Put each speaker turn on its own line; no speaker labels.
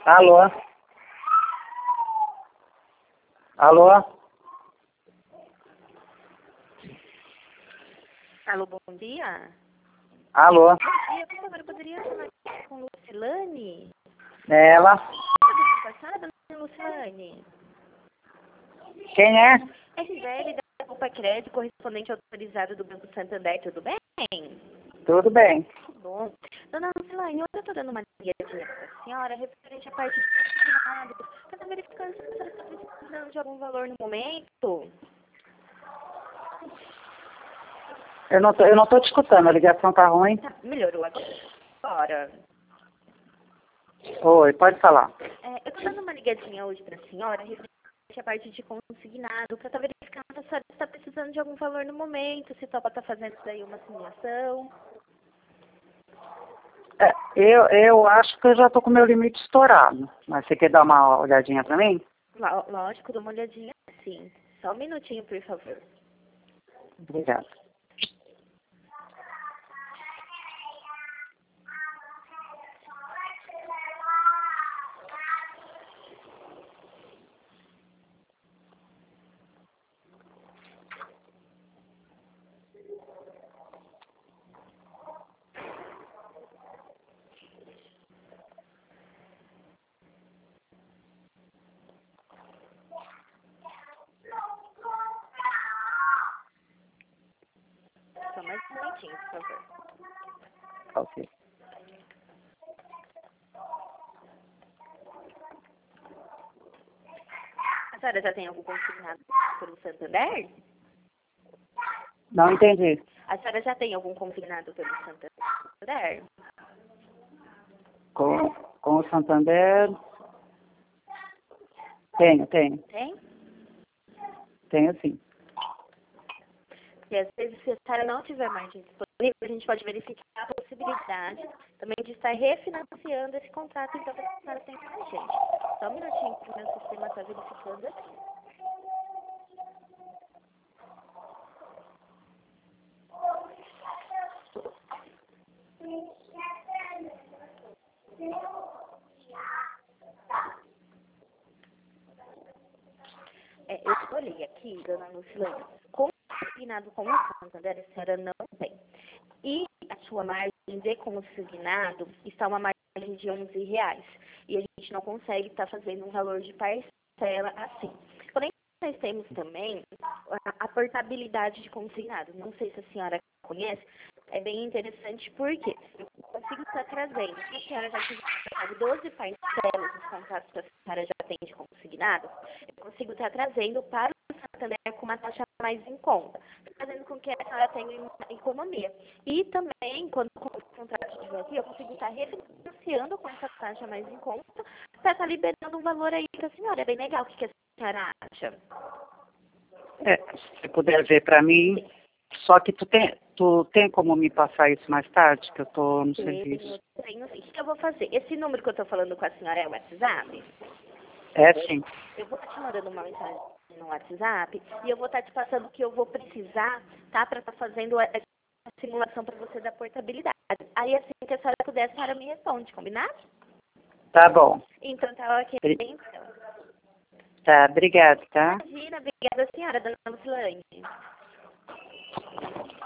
Alô? Alô?
Alô, bom dia.
Alô?
Bom dia, por favor, eu poderia falar com Lucilane?
Ela?
Tudo bem, passada, Lucilane?
Quem é?
RVL da Copa Crédito, correspondente autorizado do Banco Santander, tudo bem?
Tudo bem.
Tudo bom. Dona Lucilane, hoje eu estou dando uma ligadinha para a senhora referente à parte de consignado. Você está verificando se a senhora está precisando de algum valor no momento?
Eu não tô te escutando, a ligação tá ruim.
Tá, melhorou agora.
Oi, pode falar.
Eu estou dando uma ligadinha hoje para a senhora referente à parte de consignado, para estar verificando se a senhora está precisando de algum valor no momento, se topa está fazendo daí uma simulação.
Eu acho que eu já tô com o meu limite estourado. Mas você quer dar uma olhadinha pra mim?
Lógico, dou uma olhadinha sim. Só um minutinho, por favor.
Obrigado.
Só mais um minutinho, por favor.
Ok.
A senhora já tem algum consignado pelo Santander?
Não entendi.
A senhora já tem algum consignado pelo Santander?
Com o Santander... Tenho.
Tem?
Tenho sim.
E às vezes, se a senhora não tiver margem disponível, a gente pode verificar a possibilidade também de estar refinanciando esse contrato, então, que a senhora tem com a gente. Só um minutinho que o meu sistema está verificando aqui. Eu olhei aqui, dona Lucilane, consignado com o Santander, a senhora não tem. E a sua margem de consignado está uma margem de R$ 11. E a gente não consegue estar fazendo um valor de parcela assim. Porém, nós temos também a portabilidade de consignado. Não sei se a senhora conhece. É bem interessante porque eu consigo estar trazendo. Se a senhora já tiver 12 parcelas dos contratos que a senhora já tem de consignado, eu consigo estar trazendo para o Santander com uma taxa mais em conta, fazendo com que a senhora tenha uma economia. E também, quando o contrato estiver aqui, eu consigo estar refinanciando com essa taxa mais em conta para estar liberando um valor aí para a senhora. É bem legal. O que a senhora acha?
Se você puder ver pra mim...
Sim.
Só que tu tem como me passar isso mais tarde, que eu tô no serviço?
Tenho sim. O que eu vou fazer? Esse número que eu estou falando com a senhora é o WhatsApp?
É sim.
Eu vou estar te mandando uma mensagem no WhatsApp e eu vou estar te passando o que eu vou precisar, tá? Para estar fazendo a simulação para você da portabilidade. Aí, assim que a senhora puder, a senhora me responde, combinado?
Tá bom.
Então, tá ok. Então.
Tá, obrigado, tá?
Imagina, obrigada, senhora, dona Lucilane.